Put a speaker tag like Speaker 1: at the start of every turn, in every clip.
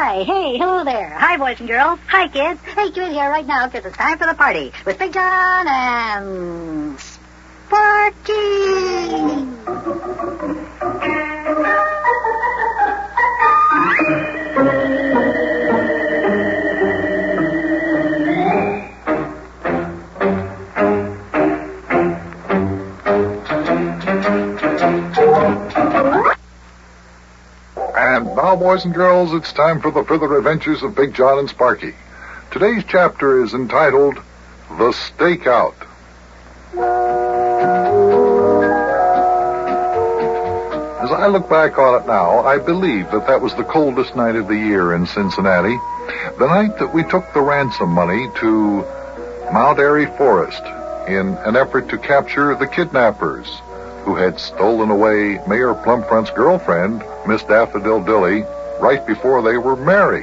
Speaker 1: Hi, hey, hello there. Hi, boys and girls. Hi, kids. Hey, get in here right now because it's time for the party with Big John and Sparky.
Speaker 2: And now, boys and girls, it's time for the further adventures of Big John and Sparky. Today's chapter is entitled The Stakeout. As I look back on it now, I believe that was the coldest night of the year in Cincinnati. The night that we took the ransom money to Mount Airy Forest in an effort to capture the kidnappers who had stolen away Mayor Plumfront's girlfriend, Miss Daffodil Dilly, right before they were married.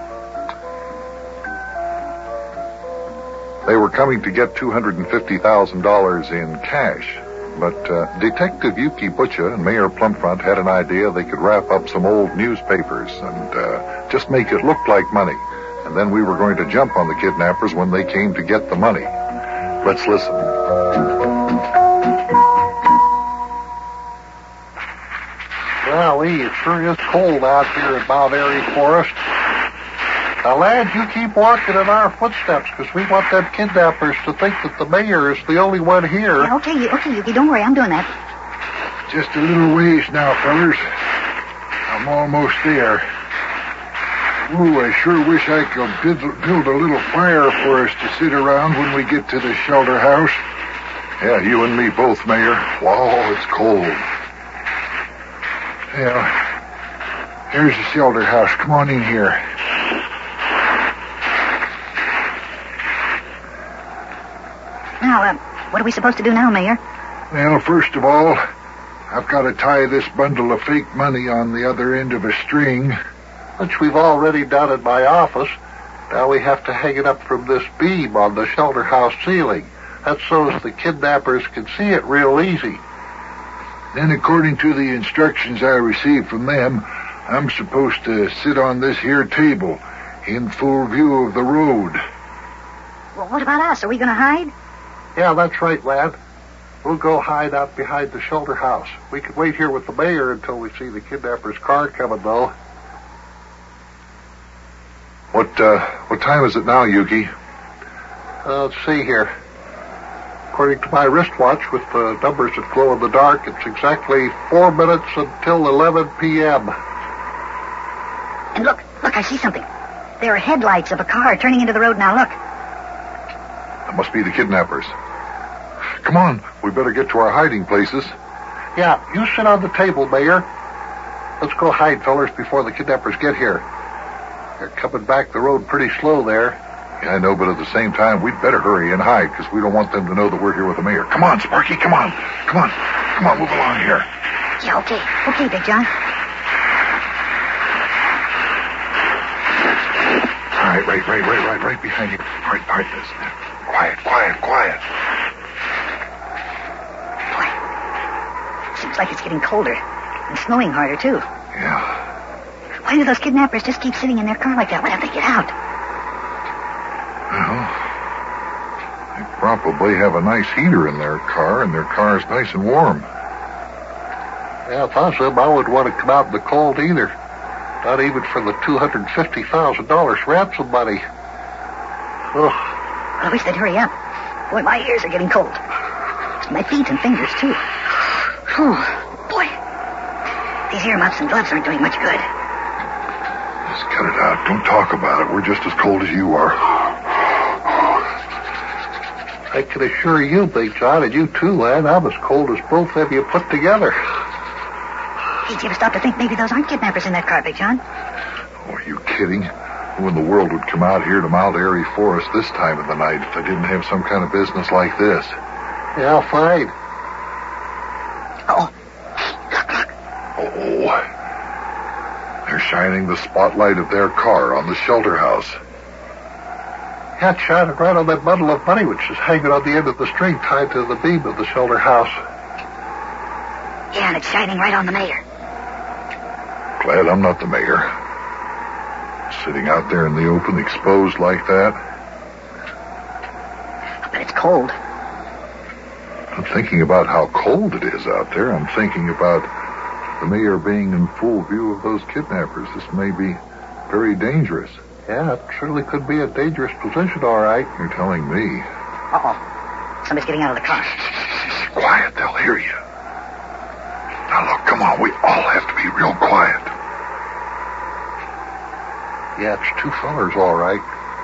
Speaker 2: They were coming to get $250,000 in cash, but Detective Yuki Butcher and Mayor Plumfront had an idea they could wrap up some old newspapers and just make it look like money. And then we were going to jump on the kidnappers when they came to get the money. Let's listen.
Speaker 3: Golly, it sure is cold out here at Mount Airy Forest. Now, lads, you keep walking in our footsteps because we want them kidnappers to think that the mayor is the only one here.
Speaker 1: Yeah, okay, Yuki, don't worry, I'm doing that.
Speaker 4: Just a little ways now, fellers. I'm almost there. Ooh, I sure wish I could build a little fire for us to sit around when we get to the shelter house.
Speaker 2: Yeah, you and me both, Mayor. Wow, it's cold.
Speaker 4: Well, here's the shelter house. Come on in here.
Speaker 1: Now, what are we supposed to do now, Mayor?
Speaker 4: Well, first of all, I've got to tie this bundle of fake money on the other end of a string.
Speaker 3: Which we've already done at my office. Now we have to hang it up from this beam on the shelter house ceiling. That's so as the kidnappers can see it real easy.
Speaker 4: Then, according to the instructions I received from them, I'm supposed to sit on this here table in full view of the road.
Speaker 1: Well, what about us? Are we going to hide?
Speaker 3: Yeah, that's right, lad. We'll go hide out behind the shelter house. We could wait here with the mayor until we see the kidnappers' car coming, though.
Speaker 2: What time is it now, Yuki?
Speaker 3: Let's see here. According to my wristwatch with the numbers that glow in the dark, it's exactly 4 minutes until 11 p.m.
Speaker 1: And look, I see something. There are headlights of a car turning into the road now, look.
Speaker 2: That must be the kidnappers. Come on, we better get to our hiding places.
Speaker 3: Yeah, you sit on the table, Mayor. Let's go hide, fellers, before the kidnappers get here. They're coming back the road pretty slow there.
Speaker 2: Yeah, I know, but at the same time, we'd better hurry and hide, because we don't want them to know that we're here with the mayor. Come on, Sparky, come on. Come on, move along here.
Speaker 1: Yeah, okay, Big John.
Speaker 2: All right behind you. All right, listen. Quiet.
Speaker 1: Boy, seems like it's getting colder and snowing harder, too.
Speaker 2: Yeah.
Speaker 1: Why do those kidnappers just keep sitting in their car like that? Why don't they get out?
Speaker 2: Well, they probably have a nice heater in their car, and their car is nice and warm.
Speaker 3: Yeah, if I was them, I wouldn't want to come out in the cold either. Not even for the $250,000 ransom money.
Speaker 1: Well, I wish they'd hurry up. Boy, my ears are getting cold. My feet and fingers, too. Whew. Boy, these earmuffs and gloves aren't doing much good.
Speaker 2: Just cut it out. Don't talk about it. We're just as cold as you are.
Speaker 3: I can assure you, Big John, and you too, lad, I'm as cold as both of you put together.
Speaker 1: Hey, did you ever stop to think maybe those aren't kidnappers in that car, Big John?
Speaker 2: Oh, are you kidding? Who in the world would come out here to Mount Airy Forest this time of the night if they didn't have some kind of business like this?
Speaker 3: Yeah, fine.
Speaker 1: Oh.
Speaker 2: Oh. They're shining the spotlight of their car on the shelter house.
Speaker 3: Yeah, it's shining right on that bundle of money which is hanging on the end of the string tied to the beam of the shelter house.
Speaker 1: Yeah, and it's shining right on the mayor.
Speaker 2: Glad I'm not the mayor. Sitting out there in the open, exposed like that.
Speaker 1: But it's cold.
Speaker 2: I'm thinking about how cold it is out there. I'm thinking about the mayor being in full view of those kidnappers. This may be very dangerous.
Speaker 3: Yeah, it certainly could be a dangerous position, all right.
Speaker 2: You're telling me.
Speaker 1: Uh-oh. Somebody's getting out of the car.
Speaker 2: Quiet, they'll hear you. Now look, come on, we all have to be real quiet.
Speaker 3: Yeah, it's two fellers, all right.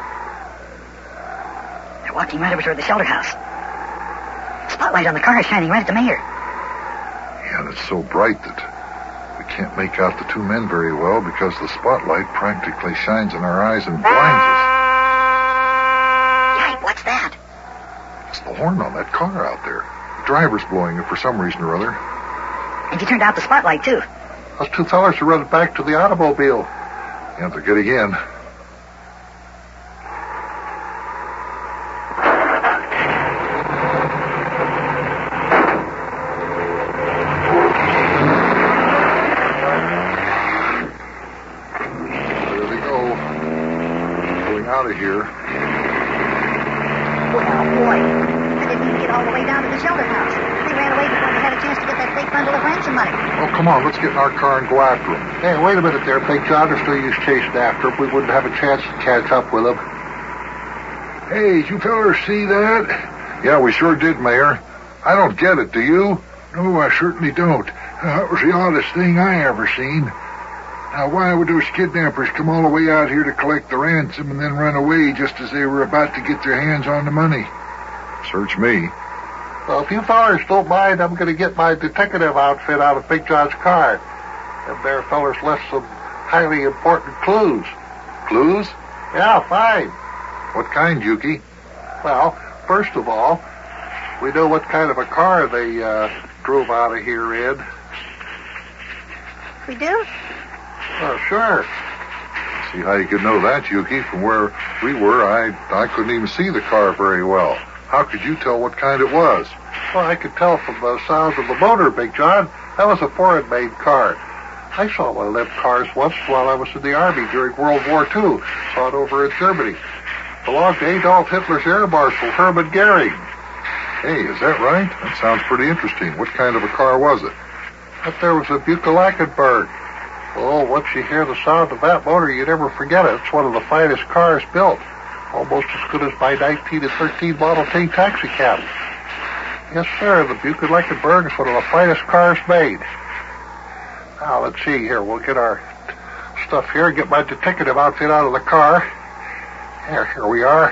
Speaker 1: They're walking right over toward the shelter house. The spotlight on the car is shining right at the mayor.
Speaker 2: Yeah, and it's so bright that we can't make out the two men very well because the spotlight practically shines in our eyes and blinds us.
Speaker 1: Yike, what's that?
Speaker 2: It's the horn on that car out there. The driver's blowing it for some reason or other.
Speaker 1: And you turned out the spotlight, too.
Speaker 3: Those two fellers are running back to the automobile.
Speaker 2: Yeah, they're getting in. There they go. Going out of here.
Speaker 1: Well, boy. They didn't even get all the way down to the shelter house. They ran away before they had a chance to get that big bundle of ransom money.
Speaker 2: Oh, come on, let's get in our car and go after them.
Speaker 3: Hey, wait a minute there, Big John. There's no use chasing after them. We wouldn't have a chance to catch up with them.
Speaker 4: Hey, did you fellers see that?
Speaker 2: Yeah, we sure did, Mayor. I don't get it, do you?
Speaker 4: No, I certainly don't. That was the oddest thing I ever seen. Now, why would those kidnappers come all the way out here to collect the ransom and then run away just as they were about to get their hands on the money?
Speaker 2: Search me.
Speaker 3: Well, if you fellers don't mind, I'm going to get my detective outfit out of Big John's car. Them there fellers left some highly important clues.
Speaker 2: Clues?
Speaker 3: Yeah, fine.
Speaker 2: What kind, Yuki?
Speaker 3: Well, first of all, we know what kind of a car they drove out of here in.
Speaker 1: We do?
Speaker 3: Oh, sure.
Speaker 2: See how you could know that, Yuki. From where we were, I couldn't even see the car very well. How could you tell what kind it was?
Speaker 3: Well, I could tell from the sound of the motor, Big John. That was a foreign-made car. I saw one of them cars once while I was in the Army during World War II. Saw it over in Germany. Belonged to Adolf Hitler's Air Marshal, Hermann Goering.
Speaker 2: Hey, is that right? That sounds pretty interesting. What kind of a car was it?
Speaker 3: But there was a Buick-Lackenberg. Oh, once you hear the sound of that motor, you never forget it. It's one of the finest cars built. Almost as good as my 1913 Model T taxi cab. Yes, sir, the Buick-Lackenberg is one of the finest cars made. Now, let's see here. We'll get our stuff here, get my detective outfit out of the car. Here we are.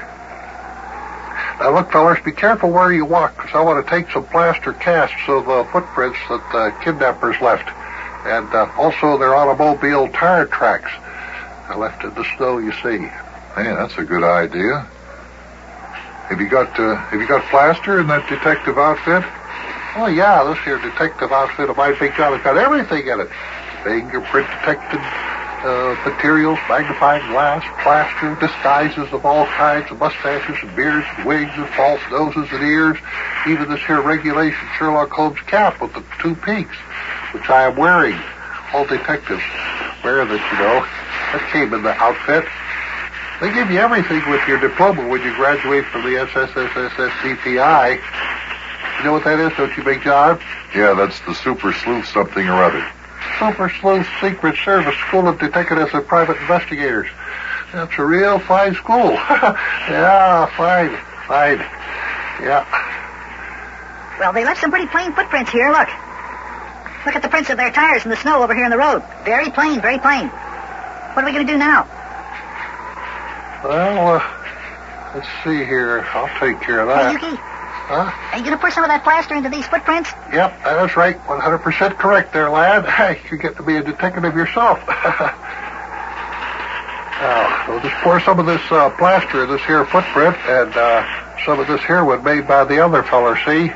Speaker 3: Now, look, fellas, be careful where you walk, because I want to take some plaster casts of the footprints that the kidnappers left. And also their automobile tire tracks. I left in the snow, you see.
Speaker 2: Hey, that's a good idea. Have you got plaster in that detective outfit?
Speaker 3: Oh, yeah, this here detective outfit of mine, Big John, has got everything in it. Fingerprint detected materials, magnifying glass, plaster, disguises of all kinds of mustaches and beards and wigs and false noses and ears. Even this here regulation Sherlock Holmes cap with the two peaks, which I am wearing. All detectives wear that, you know. That came in the outfit. They give you everything with your diploma when you graduate from the SSSSSDPI. You know what that is, don't you, Big John?
Speaker 2: Yeah, that's the Super Sleuth something or other.
Speaker 3: Super Sleuth Secret Service School of Detectives and Private Investigators. That's a real fine school. Yeah, fine. Yeah.
Speaker 1: Well, they left some pretty plain footprints here. Look at the prints of their tires in the snow over here in the road. Very plain, very plain. What are we going to do now?
Speaker 3: Well, let's see here. I'll take care of that.
Speaker 1: Hey, Yuki.
Speaker 3: Huh?
Speaker 1: Are you going to pour some of that plaster into these footprints?
Speaker 3: Yep, that is right. 100% correct there, lad. You get to be a detective yourself. Now, we'll just pour some of this plaster in this here footprint, and some of this here one made by the other feller, see?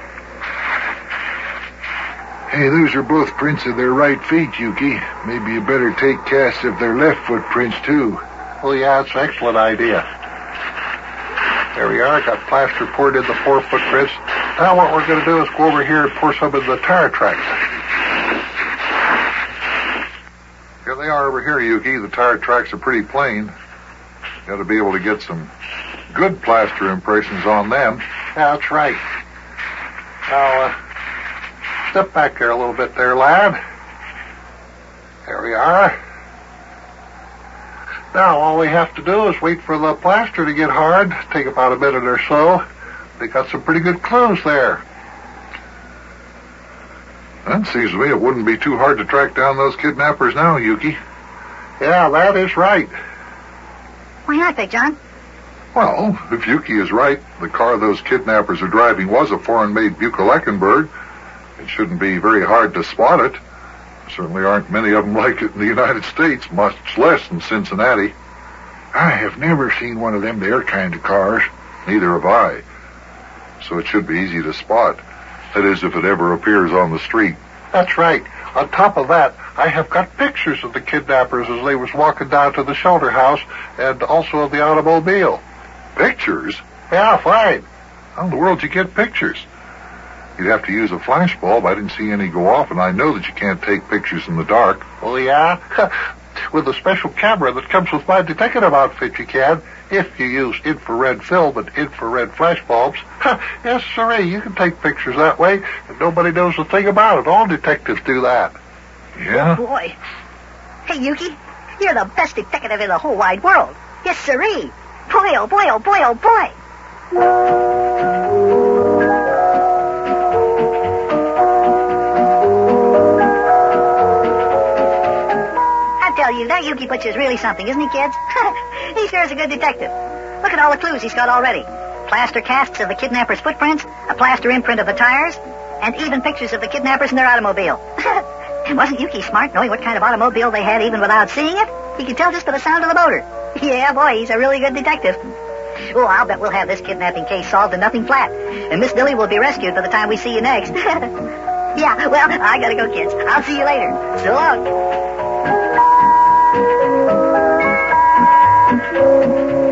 Speaker 4: Hey, those are both prints of their right feet, Yuki. Maybe you better take casts of their left footprints, too.
Speaker 3: Well, yeah, it's an excellent idea. There we are. Got plaster poured in the 4 footprints. Now what we're going to do is go over here and pour some in the tire tracks.
Speaker 2: Here they are, over here, Yuki, the tire tracks are pretty plain. Got to be able to get some good plaster impressions on them.
Speaker 3: Yeah, that's right. Now, step back there a little bit there, lad. There we are. Now, all we have to do is wait for the plaster to get hard. Take about a minute or so. They got some pretty good clues there.
Speaker 2: That seems to me it wouldn't be too hard to track down those kidnappers now, Yuki.
Speaker 3: Yeah, that is right.
Speaker 1: Why not, Big John?
Speaker 2: Well, if Yuki is right, the car those kidnappers are driving was a foreign-made Buick-Eleckenberg. It shouldn't be very hard to spot it. There certainly aren't many of them like it in the United States, much less in Cincinnati.
Speaker 4: I have never seen one of them there kind of cars.
Speaker 2: Neither have I. So it should be easy to spot. That is, if it ever appears on the street.
Speaker 3: That's right. On top of that, I have got pictures of the kidnappers as they was walking down to the shelter house, and also of the automobile.
Speaker 2: Pictures?
Speaker 3: Yeah, fine.
Speaker 2: How in the world did you get pictures? You'd have to use a flash bulb. I didn't see any go off, and I know that you can't take pictures in the dark.
Speaker 3: Oh, yeah? With a special camera that comes with my detective outfit, you can, if you use infrared film and infrared flash bulbs. Yes, sirree, you can take pictures that way, and nobody knows a thing about it. All detectives do that.
Speaker 2: Yeah?
Speaker 1: Oh, boy. Hey, Yuki, you're the best detective in the whole wide world. Yes, sirree. Boy, oh, boy, oh, boy, oh, boy. That Yuki Butch is really something, isn't he, kids? He sure is a good detective. Look at all the clues he's got already. Plaster casts of the kidnappers' footprints, a plaster imprint of the tires, and even pictures of the kidnappers in their automobile. And wasn't Yuki smart, knowing what kind of automobile they had even without seeing it? He could tell just by the sound of the motor. Yeah, boy, he's a really good detective. Oh, I'll bet we'll have this kidnapping case solved and nothing flat. And Miss Billy will be rescued by the time we see you next. Yeah, well, I gotta go, kids. I'll see you later. So long.